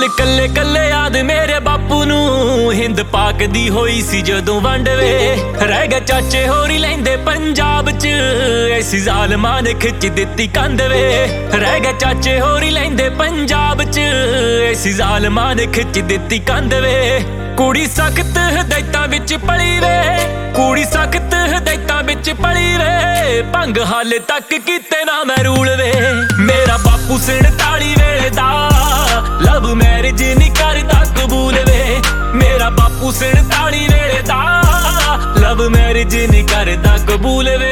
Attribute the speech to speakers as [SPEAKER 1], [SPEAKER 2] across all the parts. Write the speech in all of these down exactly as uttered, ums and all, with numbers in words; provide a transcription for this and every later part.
[SPEAKER 1] ਗੱਲ ਕੱਲੇ ਕੱਲੇ ਯਾਦ ਮੇਰੇ ਬਾਪੂ ਨੂੰ ਹਿੰਦ ਪਾਕ ਦੀ ਹੋਈ ਸੀ ਜਦੋਂ ਵੰਡ ਵੇ। ਰਹਿ ਗਏ ਚਾਚੇ ਹੋਰੀ ਲੈਂਦੇ ਪੰਜਾਬ ਚ ਐਸੀ ਜ਼ਾਲਮਾਂ ਨੇ ਖਿੱਚ ਦਿੱਤੀ ਕੰਧ ਵੇ। ਰਹਿ ਗਏ ਚਾਚੇ ਹੋਰੀ ਲੈਂਦੇ ਪੰਜਾਬ ਚ ਐਸੀ ਜ਼ਾਲਮਾਂ ਨੇ ਖਿੱਚ ਦਿੱਤੀ ਕੰਧ ਵੇ। ਕੁੜੀ ਸਖਤ ਹਦਾਇਤਾਂ ਵਿੱਚ ਪਲੀ ਵੇ, ਕੁੜੀ ਸਖਤ ਹਦਾਇਤਾਂ ਵਿੱਚ ਪਲੀ ਵੇ। ਭੰਗ ਹਾਲੇ ਤੱਕ ਕੀਤੇ ਨਾ ਮੈਂ ਰੂਲ ਵੇ। ਮੇਰਾ ਬਾਪੂ ਸੰਤਾਲੀ ਵੇਲੇ ਦਾ ਲਵ ਮੈਰਿਜ ਨਹੀਂ ਕਰਦਾ ਕਬੂਲ ਵੇ। ਮੇਰਾ ਬਾਪੂ ਸੰਤਾਲੀ ਵੇਲੇ ਦਾ ਲਵ ਮੈਰਿਜ ਨਹੀਂ ਕਰਦਾ ਕਬੂਲ ਵੇ।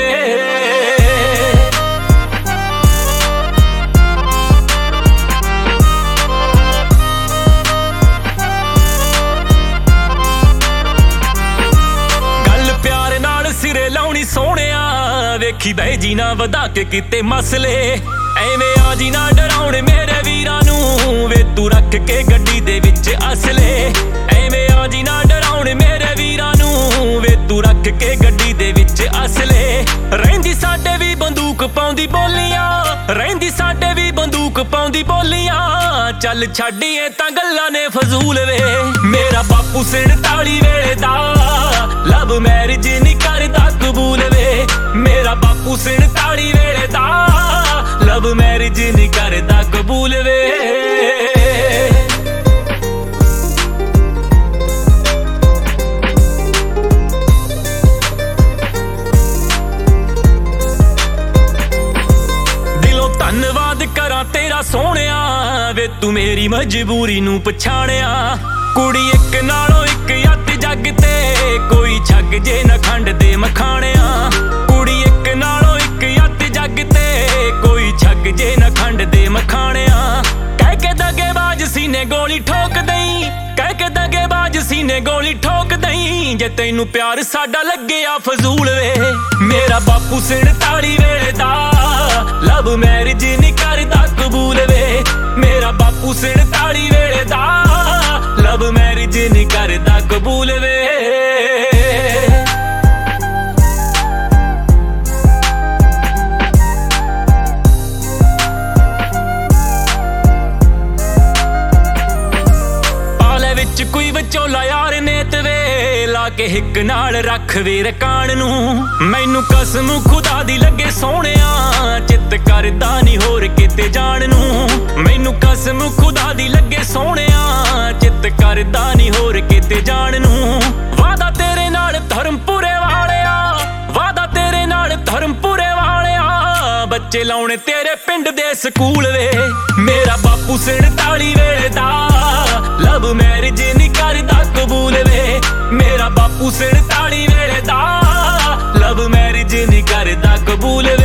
[SPEAKER 1] ਸਿਰੇ ਲਾਉਣੀ ਸੋਹਣਿਆ ਵੇਖੀ ਬਹਿ ਜੀ ਨਾ ਵਧਾ ਕੇ ਕਿਤੇ ਮਸਲੇ। ਐਵੇਂ ਆ ਜੀ ਨਾ ਡਰਾਉਣ ਮੇਰੇ ਵੀਰਾਂ ਨੂੰ ਵੇ ਤੂੰ ਰੱਖ ਕੇ ਗੱਡੀ ਦੇ ਵਿੱਚ ਅਸਲੇ। ਐਵੇਂ ਆ ਜੀ ਨਾ ਡਰਾਉਣ ਮੇਰੇ ਵੀਰਾਂ ਨੂੰ ਵੇ ਤੂੰ ਰੱਖ ਕੇ ਗੱਡੀ ਦੇ ਵਿੱਚ ਅਸਲੇ। ਰਹਿੰਦੀ ਸਾਡੇ ਵੀ ਬੰਦੂਕ ਪਾਉਂਦੀ ਬੋਲੀਆਂ, ਰਹਿੰਦੀ ਸਾਡੇ ਵੀ ਬੰਦੂਕ ਪਾਉਂਦੀ ਬੋਲੀਆਂ। ਚੱਲ ਛੱਡੀਏ ਤਾਂ ਗੱਲਾਂ ਨੇ ਫਜ਼ੂਲ ਵੇ। ਮੇਰਾ ਬਾਪੂ ਸੰਤਾਲੀ ਵੇਲੇ ਦਾ ਲਵ ਮੈਰਿਜ ਨਹੀਂ ਕਰਦਾ ਕਬੂਲ ਵੇ। ਮੇਰਾ ਬਾਪੂ ਸੰਤਾਲੀ ਵੇਲੇ ਦਾ ਲਵ ਮੈਰਿਜ ਨਹੀਂ ਕਰਦਾ ਕਬੂਲ ਵੇ। ਦਿਲੋਂ ਧੰਨਵਾਦ ਕਰਾਂ ਤੇਰਾ ਸੋਹਣਿਆ ਵੇ ਤੂੰ ਮੇਰੀ ਮਜਬੂਰੀ ਨੂੰ ਪਛਾਣਿਆ। ਕੁੜੀ ਇੱਕ ਨਾਲੋਂ ਇੱਕ ਯੱਤ ਜੱਗ ਤੇ ਕੋਈ ਛੱਗ ਜੇ ਨਾ ਖੰਡ ਦੇ ਮਖਾਣਿਆ। ਕੁੜੀ ਇੱਕ ਨਾਲੋਂ ਇੱਕ ਯੱਤ ਜੱਗ ਤੇ ਕੋਈ ਛੱਗ ਜੇ ਨਾ ਖੰਡ ਦੇ ਮਖਾਣਿਆ। ਕਹਿ ਕੇ ਦਗੇਬਾਜ਼ ਸੀਨੇ ਗੋਲੀ ਠੋਕ ਦਈ, ਕਹਿ ਕੇ ਦਗੇਬਾਜ਼ ਸੀਨੇ ਗੋਲੀ ਠੋਕ ਦਈ। ਜੇ ਤੈਨੂੰ ਪਿਆਰ ਸਾਡਾ ਲੱਗਿਆ ਫਜ਼ੂਲ ਵੇ। ਮੇਰਾ ਬਾਪੂ ਸੰਤਾਲੀ ਵੇਲੇ ਦਾ ਲਵ ਮੈਰਿਜ ਨਹੀਂ ਕਰਦਾ ਕਬੂਲ ਵੇ। ਮੇਰਾ ਬਾਪੂ ਸੰਤਾਲੀ ਵੇਲੇ ਦਾ ਲਵ ਮੈਰਿਜ ਨਹੀਂ ਕਰਦਾ ਕਬੂਲ ਵੇ। ਪਾਲੇ ਵਿੱਚ ਕੋਈ ਵਿਚੋਲਾ ਯਾਰ ਨੇਤ ਵੇ ਲਾ ਕੇ ਹਿੱਕ ਨਾਲ ਰੱਖ ਵੇ ਰਕਾਨ ਨੂੰ। ਮੈਨੂੰ ਕਸਮ ਖੁਦਾ ਦੀ ਲੱਗੇ ਸੋਹਣਿਆ ਚਿੱਤ ਕਰਦਾ ਨਹੀਂ ਹੋਰ ਕਿਤੇ ਜਾਣ ਨੂੰ। ਮੈਨੂੰ ਕਸਮ ਖੁਦਾ ਦੀ ਲੱਗੇ ਸੋਹਣਿਆ ਚਿੱਤ ਕਰਦਾ ਨਹੀਂ ਹੋਰ ਕਿਤੇ ਜਾਣ ਨੂੰ। ਵਾਦਾ ਤੇਰੇ ਨਾਲ ਧਰਮਪੁਰੇ ਵਾਲਿਆ, ਵਾਦਾ ਤੇਰੇ ਨਾਲ ਧਰਮਪੁਰੇ ਵਾਲਿਆ। ਬੱਚੇ ਲਾਉਣੇ ਤੇਰੇ ਪਿੰਡ ਦੇ ਸਕੂਲ ਵੇ। ਮੇਰਾ ਬਾਪੂ ਸੰਤਾਲੀ ਵੇਲੇ ਦਾ ਲਵ ਮੈਰਿਜ ਨਹੀਂ ਕਰਦਾ ਕਬੂਲ ਵੇ। ਮੇਰਾ ਬਾਪੂ ਸੰਤਾਲੀ ਵੇਲੇ ਦਾ ਲਵ ਮੈਰਿਜ ਨਹੀਂ ਕਰਦਾ ਕਬੂਲ ਵੇ।